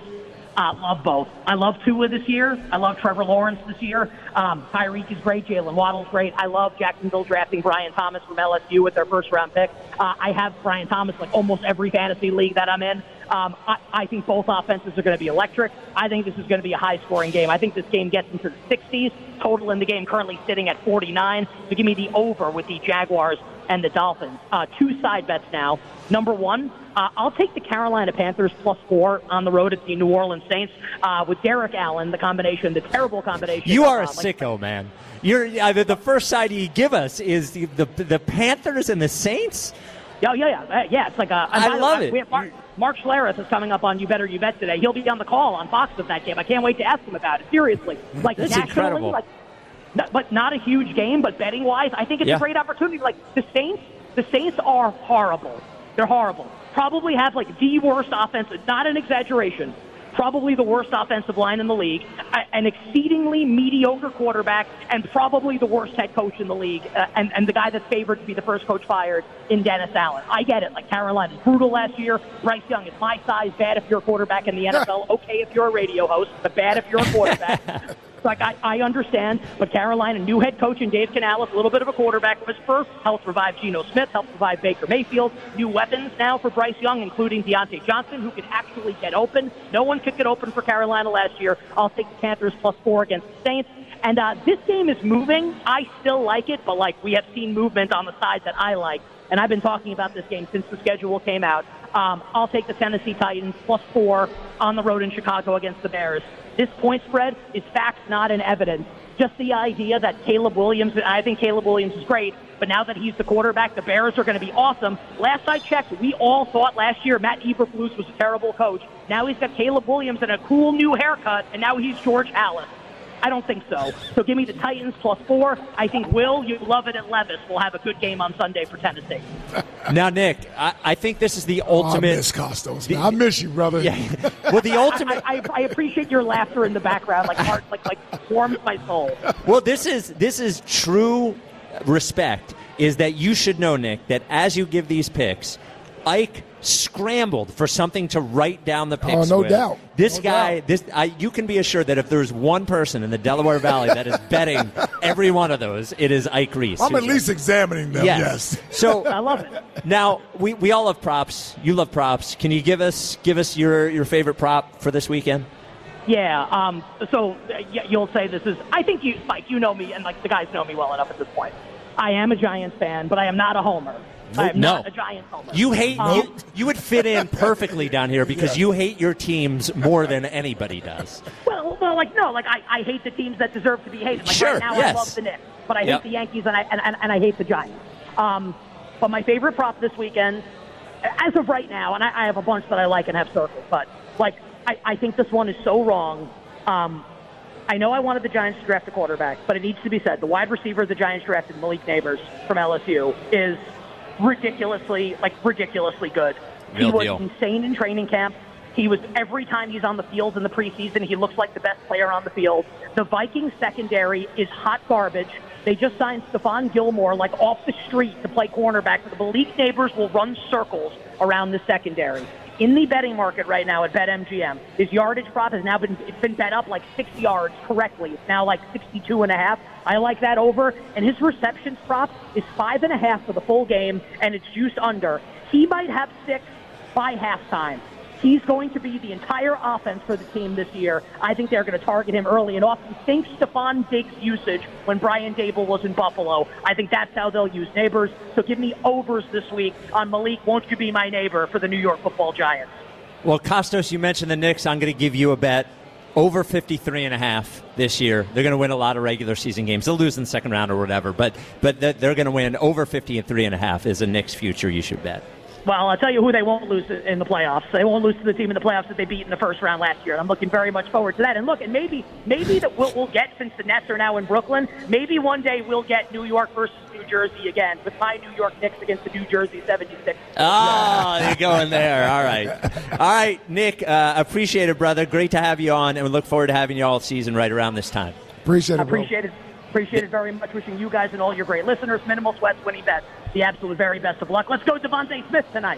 Uh, love both. I love Tua this year. I love Trevor Lawrence this year. Um, Tyreek is great. Jalen Waddle's great. I love Jacksonville drafting Brian Thomas from L S U with their first-round pick. Uh, I have Brian Thomas like almost every fantasy league that I'm in. Um, I, I think both offenses are going to be electric. I think this is going to be a high-scoring game. I think this game gets into the sixties. Total in the game currently sitting at forty-nine. So give me the over with the Jaguars and the Dolphins. Uh, two side bets now. Number one, uh, I'll take the Carolina Panthers plus four on the road at the New Orleans Saints uh, with Derek Allen, the combination, the terrible combination. You are uh, a like, sicko, man. You're uh, the first side you give us is the, the the Panthers and the Saints. Yeah, yeah, yeah. Yeah, it's like a. I love it. We have Mark, Mark Schlereth is coming up on You Better You Bet today. He'll be on the call on Fox with that game. I can't wait to ask him about it. Seriously, like That's nationally, incredible. like, not, but not a huge game. But betting wise, I think it's Yeah. a great opportunity. Like the Saints, the Saints are horrible. They're horrible. Probably have like the worst offense. Not an exaggeration. Probably the worst offensive line in the league, an exceedingly mediocre quarterback, and probably the worst head coach in the league, uh, and, and the guy that's favored to be the first coach fired in Dennis Allen. I get it. Like, Carolina's brutal last year. Bryce Young is my size. Bad if you're a quarterback in the N F L. Okay if you're a radio host, but bad if you're a quarterback. Like, I, I understand, but Carolina, new head coach in Dave Canales, a little bit of a quarterback whisperer, helps revive Geno Smith, helps revive Baker Mayfield. New weapons now for Bryce Young, including Deontay Johnson, who can actually get open. No one could get open for Carolina last year. I'll take the Panthers plus four against the Saints. And uh, this game is moving. I still like it, but, like, we have seen movement on the side that I like. And I've been talking about this game since the schedule came out. Um, I'll take the Tennessee Titans plus four on the road in Chicago against the Bears. This point spread is facts, not an evidence. Just the idea that Caleb Williams, I think Caleb Williams is great, but now that he's the quarterback, the Bears are going to be awesome. Last I checked, we all thought last year Matt Eberflus was a terrible coach. Now he's got Caleb Williams and a cool new haircut, and now he's George Halas. I don't think so. So give me the Titans plus four. I think Will, you love it at Levis, will have a good game on Sunday for Tennessee. Now, Nick, I, I think this is the ultimate. Oh, I miss Costos. The, I miss you, brother. Yeah. Well, the ultimate. I, I, I appreciate your laughter in the background, like heart, like like warms my soul. Well, this is this is true respect. Is that you should know, Nick, that as you give these picks, Ike scrambled for something to write down the picks. Oh, no with. doubt. This no guy, doubt. this I, you can be assured that if there's one person in the Delaware Valley that is betting every one of those, it is Ike Reese. I'm at least examining them. Yes. yes. So I love it. Now we, we all love props. You love props. Can you give us give us your, your favorite prop for this weekend? Yeah. Um. So uh, you'll say this is. I think you, Mike. You know me, and like the guys know me well enough at this point. I am a Giants fan, but I am not a homer. I am no. not a Giants homer. You hate um, you, you would fit in perfectly down here because Yeah. you hate your teams more than anybody does. Well, well, like no, like I, I hate the teams that deserve to be hated. Like Sure, right now, yes. I love the Knicks, but I Yep. hate the Yankees and I and, and, and I hate the Giants. Um, but my favorite prop this weekend, as of right now, and I, I have a bunch that I like and have circled, but like I, I think this one is so wrong. Um, I know I wanted the Giants to draft a quarterback, but it needs to be said the wide receiver the Giants drafted, Malik Neighbors from L S U, is ridiculously, like ridiculously good. Real he was deal. insane in training camp. He was every time he's on the field in the preseason, he looks like the best player on the field. The Vikings secondary is hot garbage. They just signed Stephon Gilmore like off the street to play cornerback. The Malik Neighbors will run circles around the secondary. In the betting market right now at BetMGM, his yardage prop has now been it's been bet up like six yards correctly. It's now like sixty-two and a half. I like that over. And his receptions prop is five and a half for the full game, and it's juiced under. He might have six by halftime. He's going to be the entire offense for the team this year. I think they're going to target him early and often. Think Stephon Diggs' usage when Brian Dable was in Buffalo. I think that's how they'll use Neighbors. So give me overs this week on Malik, won't you be my neighbor, for the New York Football Giants. Well, Costos, you mentioned the Knicks. I'm going to give you a bet. Over fifty-three and a half this year. They're going to win a lot of regular season games. They'll lose in the second round or whatever, but but they're going to win over fifty and three and a half is a Knicks future you should bet. Well, I'll tell you who they won't lose in the playoffs. They won't lose to the team in the playoffs that they beat in the first round last year. And I'm looking very much forward to that. And look, and maybe maybe that we'll, we'll get, since the Nets are now in Brooklyn, maybe one day we'll get New York versus New Jersey again with my New York Knicks against the New Jersey seventy-six. Oh, you're going there. All right. All right, Nick, uh, appreciate it, brother. Great to have you on, and we look forward to having you all season right around this time. Appreciate it, bro. Appreciate it. Appreciate it very much. Wishing you guys and all your great listeners, minimal sweats, winning bets, the absolute very best of luck. Let's go Devontae Smith tonight.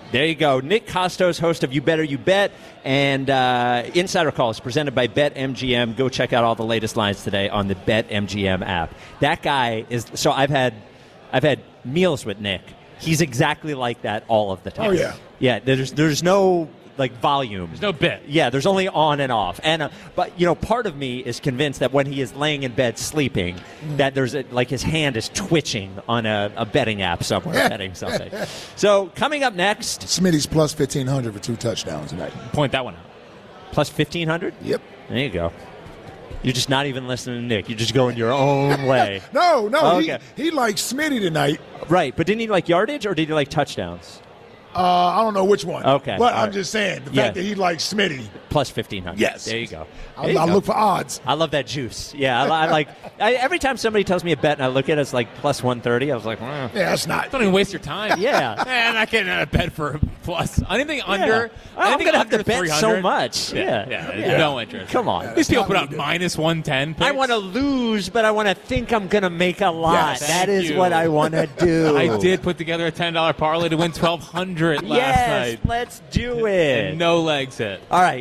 There you go. Nick Costos, host of You Better You Bet, and uh, Insider Calls presented by BetMGM. Go check out all the latest lines today on the BetMGM app. That guy is – so I've had I've had meals with Nick. He's exactly like that all of the time. Oh, yeah. Yeah, there's there's no – like volume. There's no bit. Yeah, there's only on and off. And uh, but you know, part of me is convinced that when he is laying in bed sleeping, mm. that there's a, like his hand is twitching on a, a betting app somewhere, betting something. So coming up next, Smitty's plus fifteen hundred for two touchdowns tonight. Point that one out. Plus fifteen hundred. Yep. There you go. You're just not even listening to Nick. You're just going your own way. no, no. Oh, okay. He, he likes Smitty tonight. Right, but didn't he like yardage or did he like touchdowns? Uh, I don't know which one. Okay. But I'm right. just saying, the yeah. fact that he likes Smitty. Plus fifteen hundred. Yes. There you go. I, I look for odds. I love that juice. Yeah, I, I like I, every time somebody tells me a bet and I look at it, it's like plus one thirty. I was like, mm. yeah, that's not. Don't even waste your time. Yeah. Man, I can't a bet for a plus. Anything under. Yeah. I'm going to have to bet so much. Yeah. Yeah. yeah. yeah. No interest. Come on. Yeah, These people put out minus one ten. I want to lose, but I want to think I'm going to make a lot. Yes, that is you. what I want to do. I did put together a ten dollar parlay to win twelve hundred last yes, night. Let's do it. And no legs hit. All right.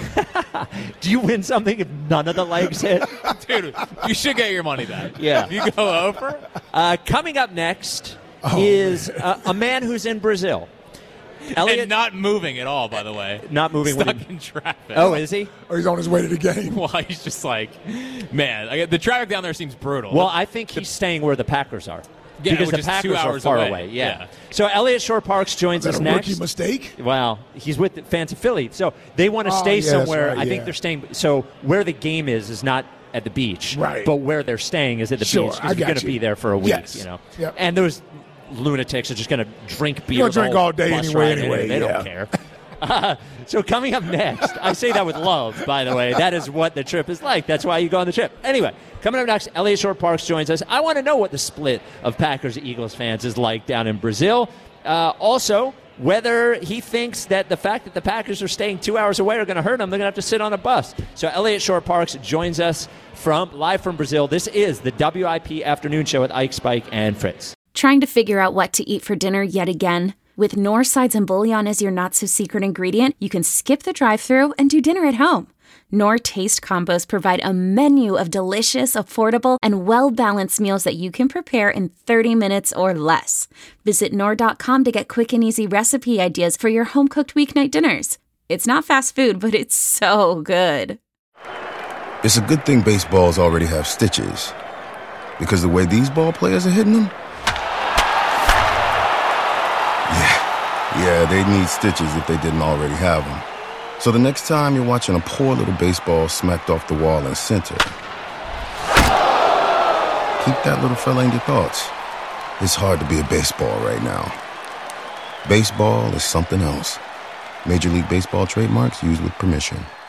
Do you win something if none of the legs hit? Dude, you should get your money back. Yeah. If you go over. Uh, coming up next oh, is uh, a man who's in Brazil. Elliot, and not moving at all, by the way. Not moving. Stuck when in traffic. Oh, is he? Or he's on his way to the game. Well, he's just like, man, I, the traffic down there seems brutal. Well, I think he's staying where the Packers are. Yeah, because the is Packers two hours are far away. away. Yeah. yeah. So Elliott Shore-Parks joins Is us that a next. rookie mistake? Well, he's with the fans of Philly, so they want to Oh, stay yeah, that's somewhere. right, I think yeah. they're staying. So where the game is is not at the beach, Right. But where they're staying is at the Sure, beach I because you're got going to you. be there for a week. Yes. You know. Yep. And those lunatics are just going to drink beer. You're gonna the drink whole all day bus anyway, ride anyway, They yeah. don't care. Uh, so coming up next, I say that with love, by the way. That is what the trip is like. That's why you go on the trip. Anyway, coming up next, Elliott Shore-Parks joins us. I want to know what the split of Packers-Eagles fans is like down in Brazil. Uh, also, whether he thinks that the fact that the Packers are staying two hours away are going to hurt them. They're going to have to sit on a bus. So Elliott Shore-Parks joins us from live from Brazil. This is the W I P Afternoon Show with Ike, Spike, and Fritz. Trying to figure out what to eat for dinner yet again? With Knorr sides and bouillon as your not-so-secret ingredient, you can skip the drive-thru and do dinner at home. Knorr Taste Combos provide a menu of delicious, affordable, and well-balanced meals that you can prepare in thirty minutes or less. Visit Knorr dot com to get quick and easy recipe ideas for your home-cooked weeknight dinners. It's not fast food, but it's so good. It's a good thing baseballs already have stitches. Because the way these ball players are hitting them? Yeah, yeah, they'd need stitches if they didn't already have them. So the next time you're watching a poor little baseball smacked off the wall in center, keep that little fella in your thoughts. It's hard to be a baseball right now. Baseball is something else. Major League Baseball trademarks used with permission.